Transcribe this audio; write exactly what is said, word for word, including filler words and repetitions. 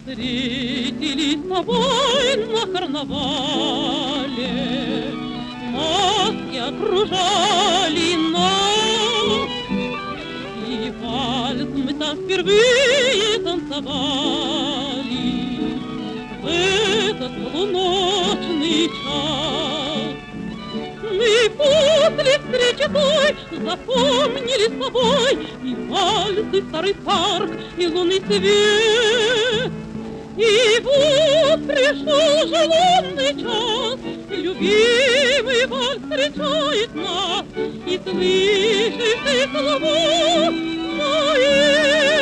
Встретились с тобой на карнавале, маски окружали нас, и вальс мы там впервые танцевали в этот полуночный час. Мы после встречи той запомнили с тобой и вальс, и старый парк, и лунный свет. И вот пришел желанный час, и любимый вальс встречает нас, и слышишь ты слова мои.